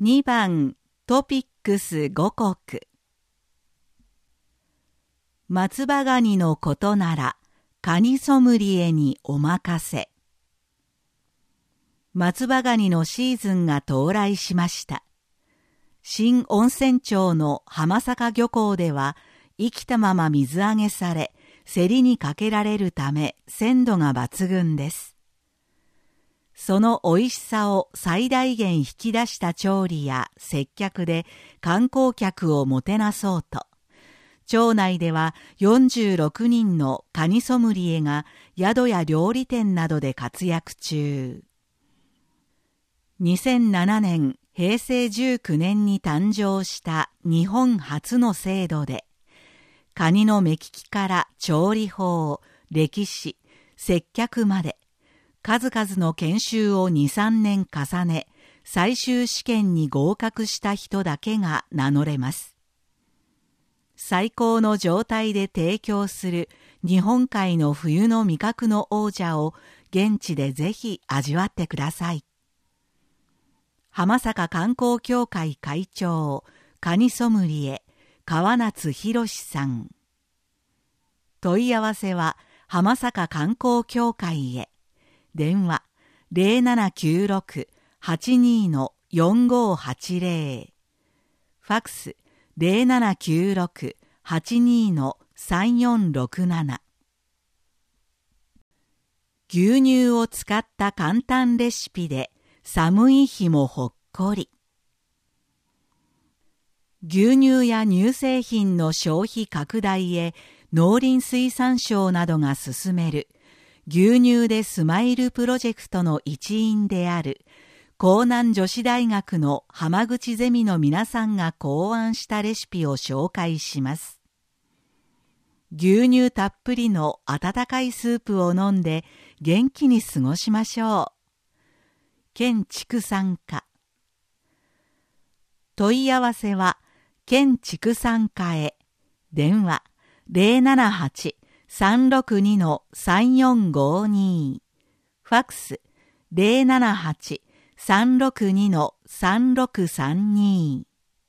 2番トピックス5国。松葉ガニのことならカニソムリエにお任せ。松葉ガニのシーズンが到来しました。新温泉町の浜坂漁港では生きたまま水揚げされ、競りにかけられるため鮮度が抜群です。その美味しさを最大限引き出した調理や接客で観光客をもてなそうと、町内では46人のカニソムリエが宿や料理店などで活躍中。2007年、平成19年に誕生した日本初の制度で、カニの目利きから調理法、歴史、接客まで、数々の研修を2、3年重ね、最終試験に合格した人だけが名乗れます。最高の状態で提供する日本海の冬の味覚の王者を現地でぜひ味わってください。浜坂観光協会会長、カニソムリエ、川夏博さん。問い合わせは浜坂観光協会へ。電話 0796-82-4580。ファクス 0796-82-3467。牛乳を使った簡単レシピで寒い日もほっこり。牛乳や乳製品の消費拡大へ農林水産省などが進める牛乳でスマイルプロジェクトの一員である江南女子大学の浜口ゼミの皆さんが考案したレシピを紹介します。牛乳たっぷりの温かいスープを飲んで元気に過ごしましょう。県畜産課。問い合わせは県畜産課へ。電話 078-362-3452。ファクス 078-362-3632。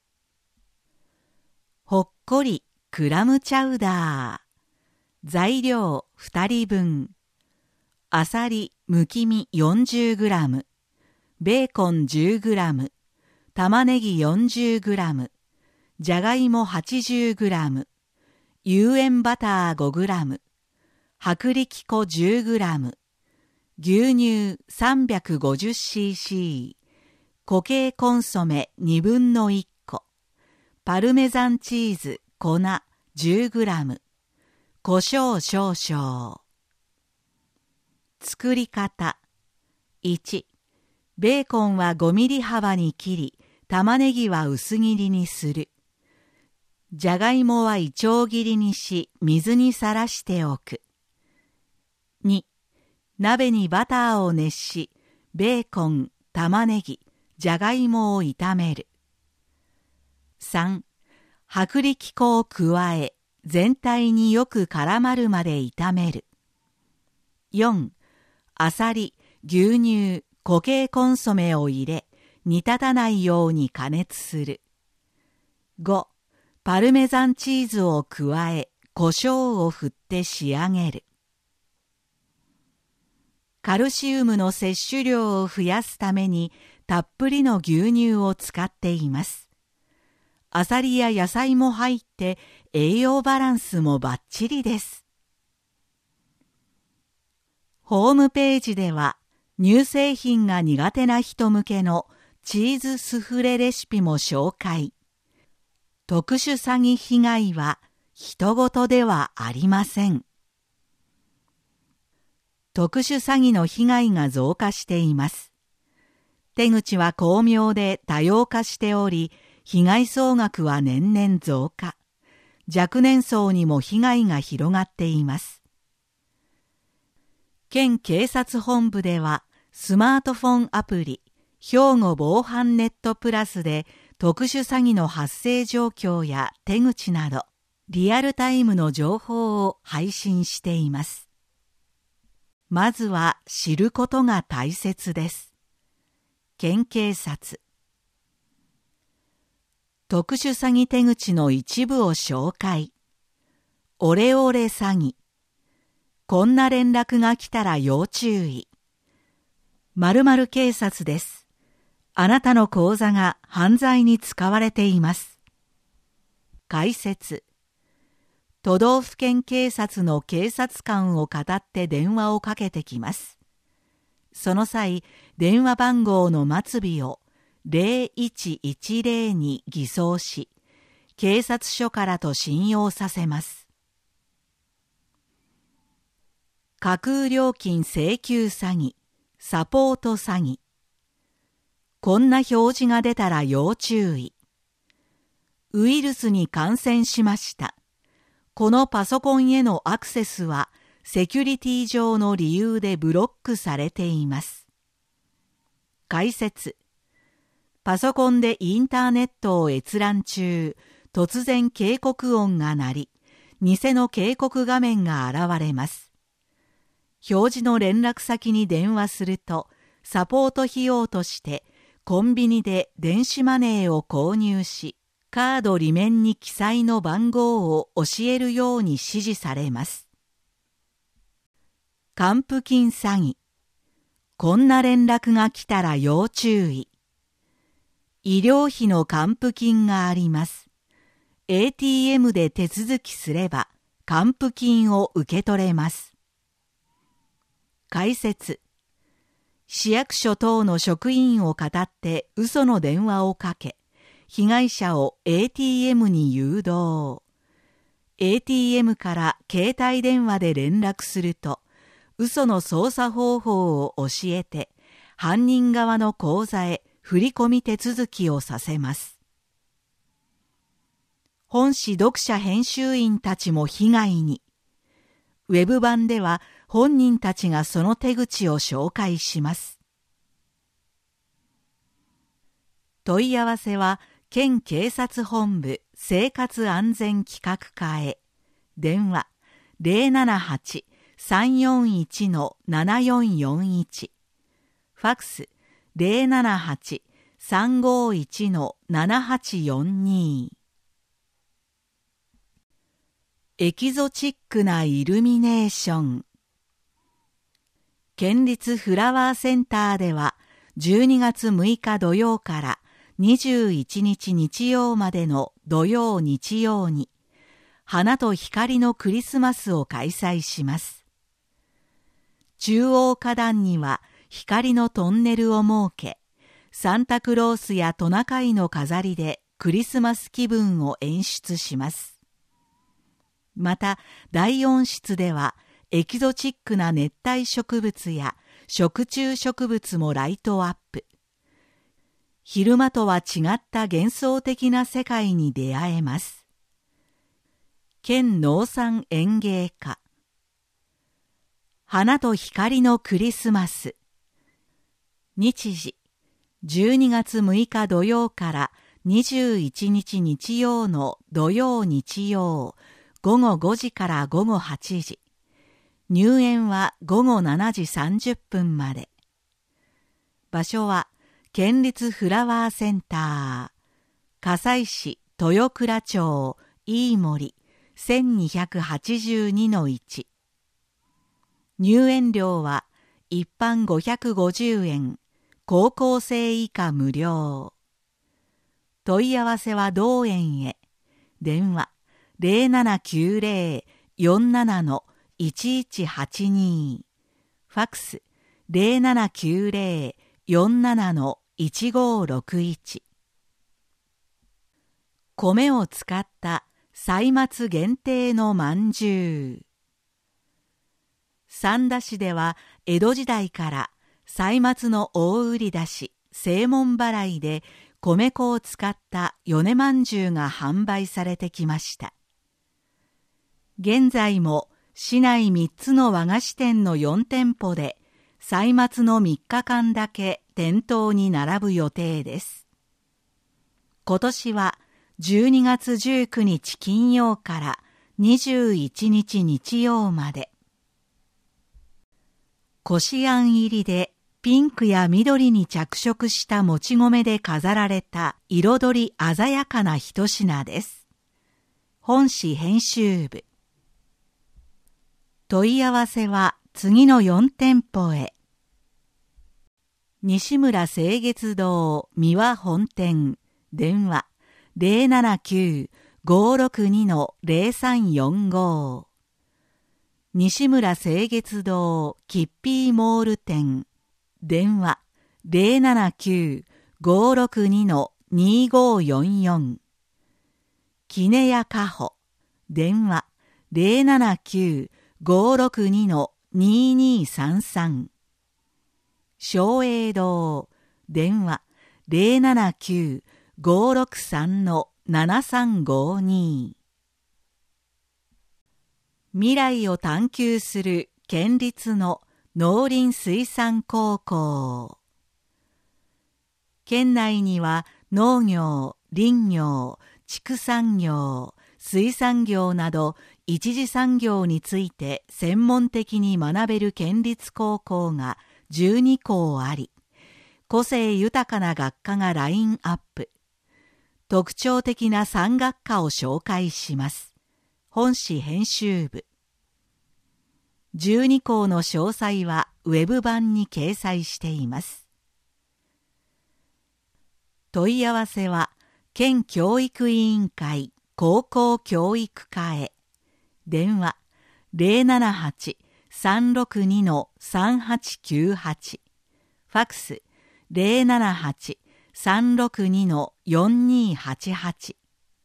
ほっこりクラムチャウダー。材料2人分。あさりむき身 40g。ベーコン 10g。玉ねぎ 40g。じゃがいも 80g。有塩バター 5g。薄力粉 10g。牛乳 350cc。固形コンソメ1/2個。パルメザンチーズ粉 10g。胡椒少々。作り方。1、ベーコンは5ミリ幅に切り、玉ねぎは薄切りにする。じゃがいもはいちょう切りにし、水にさらしておく。2、鍋にバターを熱し、ベーコン、玉ねぎ、じゃがいもを炒める。3、薄力粉を加え、全体によく絡まるまで炒める。4、あさり、牛乳、固形コンソメを入れ、煮立たないように加熱する。5、パルメザンチーズを加え、胡椒を振って仕上げる。カルシウムの摂取量を増やすために、たっぷりの牛乳を使っています。あさりや野菜も入って、栄養バランスもバッチリです。ホームページでは、乳製品が苦手な人向けのチーズスフレレシピも紹介。特殊詐欺被害は人事ではありません。特殊詐欺の被害が増加しています。手口は巧妙で多様化しており、被害総額は年々増加。若年層にも被害が広がっています。県警察本部では、スマートフォンアプリ、兵庫防犯ネットプラスで特殊詐欺の発生状況や手口など、リアルタイムの情報を配信しています。まずは知ることが大切です。県警察。 特殊詐欺手口の一部を紹介。オレオレ詐欺。こんな連絡が来たら要注意。〇〇警察です。あなたの口座が犯罪に使われています。解説。都道府県警察の警察官をかたって電話をかけてきます。その際、電話番号の末尾を0110に偽装し、警察署からと信用させます。架空料金請求詐欺、サポート詐欺。こんな表示が出たら要注意。ウイルスに感染しました。このパソコンへのアクセスはセキュリティ上の理由でブロックされています。解説。パソコンでインターネットを閲覧中、突然警告音が鳴り、偽の警告画面が現れます。表示の連絡先に電話すると、サポート費用としてコンビニで電子マネーを購入し、カード裏面に記載の番号を教えるように指示されます。還付金詐欺。こんな連絡が来たら要注意。医療費の還付金があります。ATM で手続きすれば還付金を受け取れます。解説。市役所等の職員をかたって嘘の電話をかけ、被害者を ATM に誘導。ATM から携帯電話で連絡すると、嘘の操作方法を教えて、犯人側の口座へ振り込み手続きをさせます。本誌読者編集員たちも被害に。ウェブ版では本人たちがその手口を紹介します。問い合わせは、県警察本部生活安全企画課へ。電話078-341-7441。ファックス078-351-7842。エキゾチックなイルミネーション。県立フラワーセンターでは12月6日土曜から21日日曜までの土曜日曜に花と光のクリスマスを開催します。中央花壇には光のトンネルを設け、サンタクロースやトナカイの飾りでクリスマス気分を演出します。また第4室ではエキゾチックな熱帯植物や食虫植物もライトアップ。昼間とは違った幻想的な世界に出会えます。県農産園芸課。花と光のクリスマス。日時12月6日土曜から21日日曜の土曜日曜午後5時から午後8時。入園は午後7時30分まで。場所は県立フラワーセンター、加西市豊倉町飯森 1282-1。入園料は一般550円、高校生以下無料。問い合わせは同園へ。電話0790-47-1182。ファックス0790-47-1561。米を使った歳末限定のまんじゅう。三田市では江戸時代から歳末の大売り出し、正門払いで米粉を使った米まんじゅうが販売されてきました。現在も市内3つの和菓子店の4店舗で歳末の3日間だけ店頭に並ぶ予定です。今年は12月19日金曜から21日日曜まで。こしあん入りでピンクや緑に着色したもち米で飾られた彩り鮮やかな一品です。本誌編集部。問い合わせは次の4店舗へ。西村清月堂三輪本店、電話 079-562-0345。西村清月堂キッピーモール店、電話 079-562-2544。キネヤカホ、電話 079-562-2233。松栄堂、電話 079-563-7352。未来を探求する県立の農林水産高校。県内には農業、林業、畜産業、水産業など一次産業について専門的に学べる県立高校が12校あり、個性豊かな学科がラインアップ。特徴的な3学科を紹介します。本誌編集部。12校の詳細はウェブ版に掲載しています。問い合わせは県教育委員会高校教育課へ。電話 078-362-3898。ファクス 078-362-4288。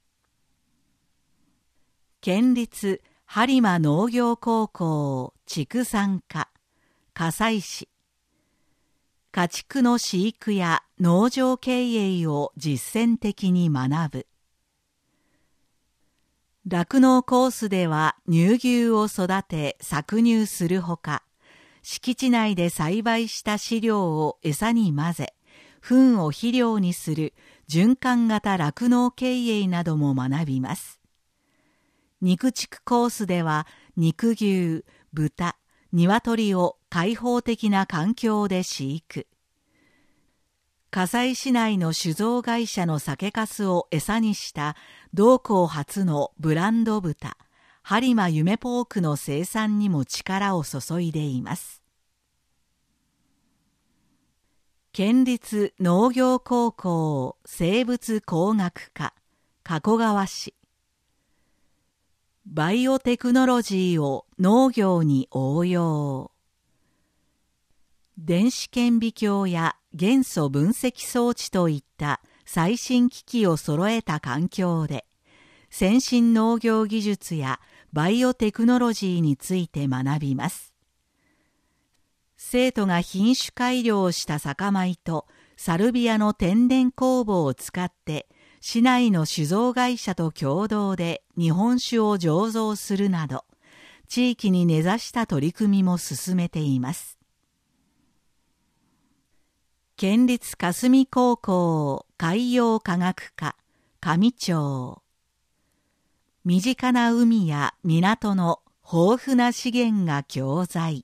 県立播磨農業高校畜産科加西市。家畜の飼育や農場経営を実践的に学ぶ。酪農コースでは乳牛を育て搾乳するほか、敷地内で栽培した飼料を餌に混ぜ、糞を肥料にする循環型酪農経営なども学びます。肉畜コースでは肉牛、豚、鶏を開放的な環境で飼育。加西市内の酒造会社の酒粕を餌にした同校初のブランド豚、播磨夢ポークの生産にも力を注いでいます。県立農業高校生物工学科加古川市。バイオテクノロジーを農業に応用。電子顕微鏡や元素分析装置といった最新機器を揃えた環境で、先進農業技術やバイオテクノロジーについて学びます。生徒が品種改良した酒米とサルビアの天然酵母を使って市内の酒造会社と共同で日本酒を醸造するなど、地域に根ざした取り組みも進めています。県立霞高校海洋科学科上町。身近な海や港の豊富な資源が教材。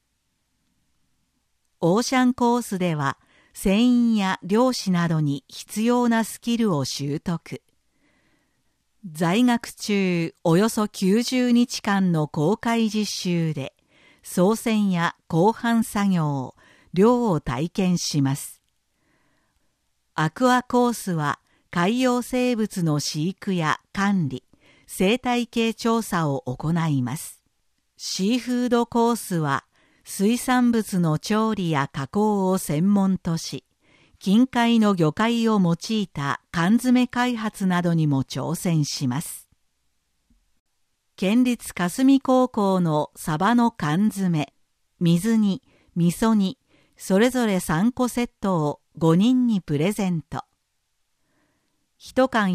オーシャンコースでは船員や漁師などに必要なスキルを習得。在学中およそ90日間の公開実習で操船や甲板作業、漁を体験します。アクアコースは海洋生物の飼育や管理、生態系調査を行います。シーフードコースは水産物の調理や加工を専門とし、近海の魚介を用いた缶詰開発などにも挑戦します。県立霞高校のサバの缶詰、水煮、味噌煮、それぞれ3個セットを5人にプレゼント。1缶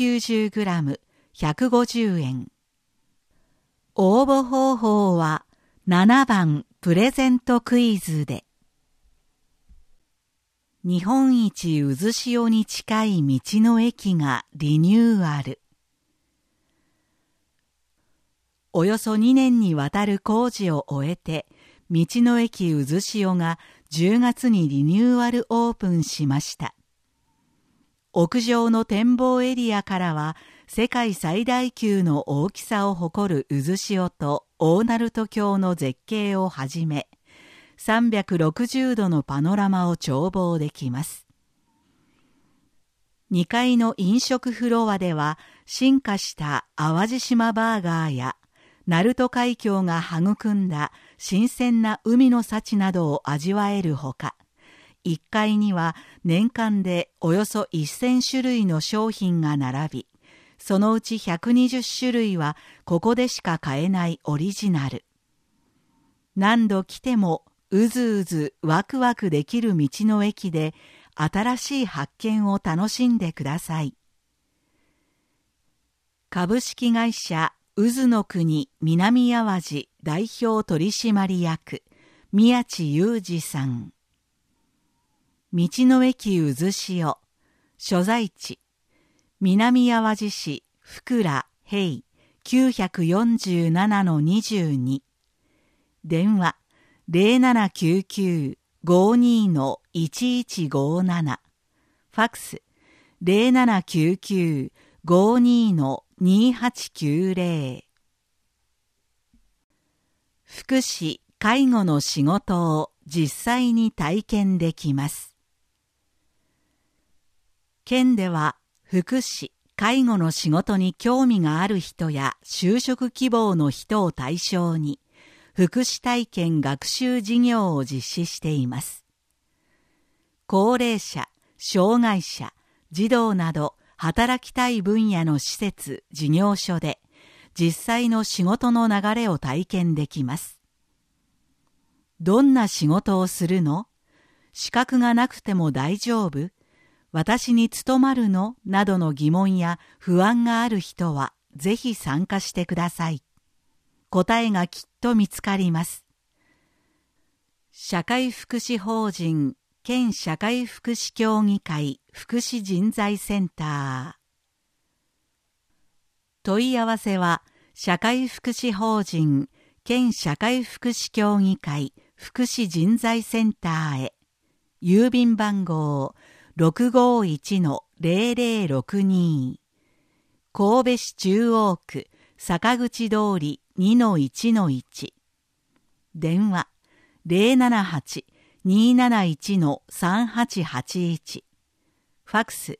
190g、150円。応募方法は7番プレゼントクイズで。日本一渦潮に近い道の駅がリニューアル。およそ2年にわたる工事を終えて、道の駅渦潮が 10月にリニューアルオープンしました。屋上の展望エリアからは世界最大級の大きさを誇る渦潮と大鳴門橋の絶景をはじめ、360度のパノラマを眺望できます。2階の飲食フロアでは進化した淡路島バーガーや鳴門海峡が育んだ新鮮な海の幸などを味わえるほか、1階には年間でおよそ1000種類の商品が並び、そのうち120種類はここでしか買えないオリジナル。何度来てもうずうずワクワクできる道の駅で新しい発見を楽しんでください。株式会社渦の国南淡路代表取締役宮地裕二さん。道の駅渦潮、所在地、南淡路市福良平 947-22、電話0799-52-1157、ファクス0799-52-2890。福祉・介護の仕事を実際に体験できます。県では福祉・介護の仕事に興味がある人や就職希望の人を対象に福祉体験学習事業を実施しています。高齢者、障害者、児童など働きたい分野の施設・事業所で実際の仕事の流れを体験できます。どんな仕事をするの？資格がなくても大丈夫？私に務まるの？などの疑問や不安がある人はぜひ参加してください。答えがきっと見つかります。社会福祉法人県社会福祉協議会福祉人材センター。問い合わせは社会福祉法人県社会福祉協議会福祉人材センターへ。郵便番号651-0062、神戸市中央区坂口通り 2-1-1、電話078-271-3881、ファクス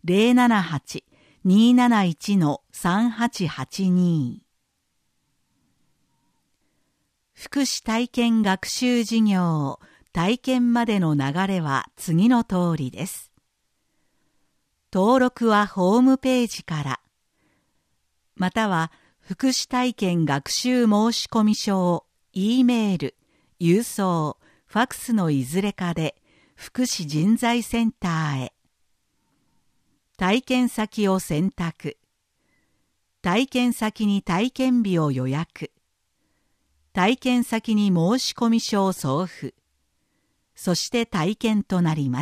078-271-3882。福祉体験学習事業体験までの流れは次の通りです。登録はホームページから、または福祉体験学習申込書を E メール、郵送、ファクスのいずれかで福祉人材センターへ。体験先を選択。体験先に体験日を予約。体験先に申込書を送付。そして体験となります。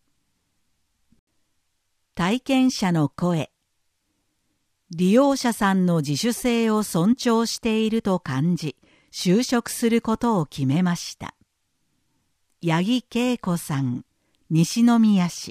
体験者の声。利用者さんの自主性を尊重していると感じ、就職することを決めました。八木恵子さん、西宮市。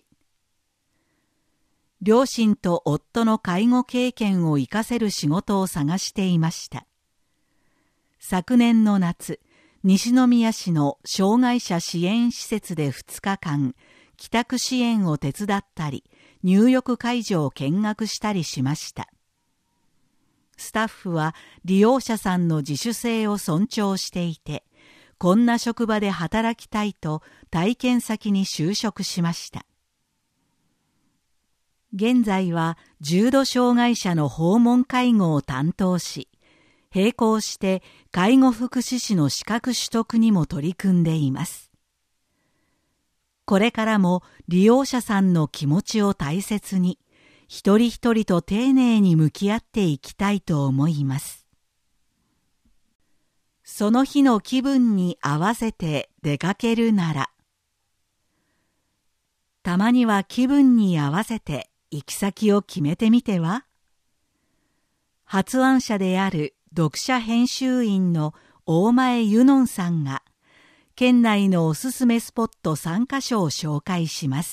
両親と夫の介護経験を生かせる仕事を探していました。昨年の夏、西宮市の障害者支援施設で2日間、帰宅支援を手伝ったり、入浴介助を見学したりしました。スタッフは利用者さんの自主性を尊重していて、こんな職場で働きたいと体験先に就職しました。現在は重度障害者の訪問介護を担当し、並行して介護福祉士の資格取得にも取り組んでいます。これからも利用者さんの気持ちを大切に、一人一人と丁寧に向き合っていきたいと思います。その日の気分に合わせて出かけるなら、たまには気分に合わせて行き先を決めてみては？発案者である読者編集員の大前ゆのんさんが県内のおすすめスポット3カ所を紹介します。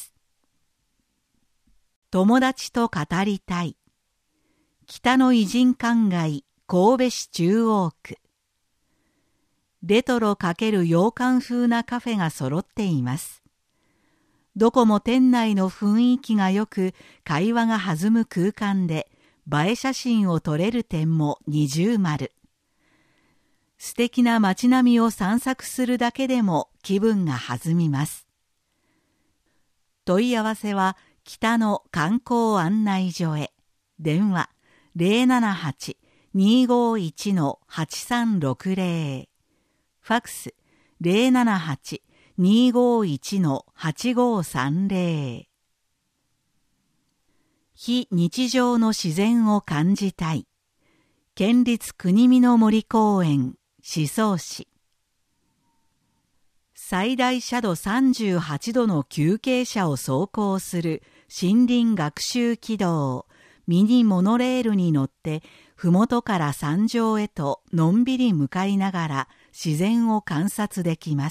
友達と語りたい。北の偉人館街、神戸市中央区。レトロ×洋館風なカフェが揃っています。どこも店内の雰囲気が良く、会話が弾む空間で、映え写真を撮れる点も二重丸。素敵な街並みを散策するだけでも気分が弾みます。問い合わせは北の観光案内所へ。電話078-251-8360。ファクス078-251-8530。非日常の自然を感じたい。県立国見の森公園、宍粟市。最大斜度38度の急傾斜を走行する森林学習軌道、ミニモノレールに乗って、ふもとから山上へとのんびり向かいながら自然を観察できます。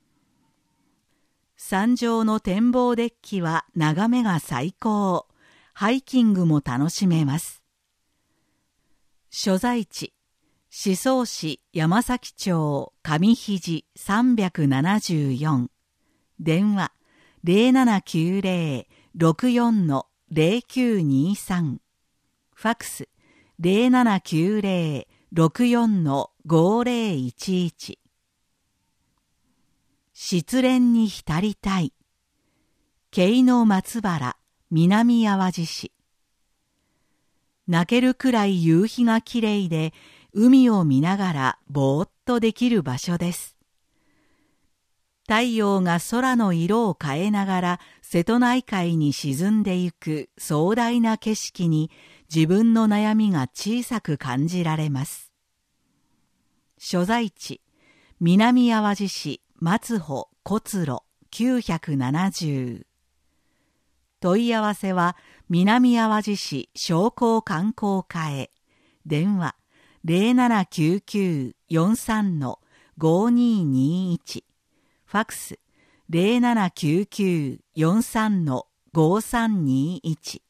山上の展望デッキは眺めが最高。ハイキングも楽しめます。所在地、宍粟市山崎町上肘374。電話0790-64-0923。ファクス0790-64-5011。失恋に浸りたい。京の松原、南淡路市。泣けるくらい夕日がきれいで、海を見ながらぼーっとできる場所です。太陽が空の色を変えながら瀬戸内海に沈んでゆく壮大な景色に自分の悩みが小さく感じられます。所在地、南淡路市松穂骨路970。問い合わせは南淡路市商工観光課へ。電話0799-43-5221。ファクス0799-43-5321。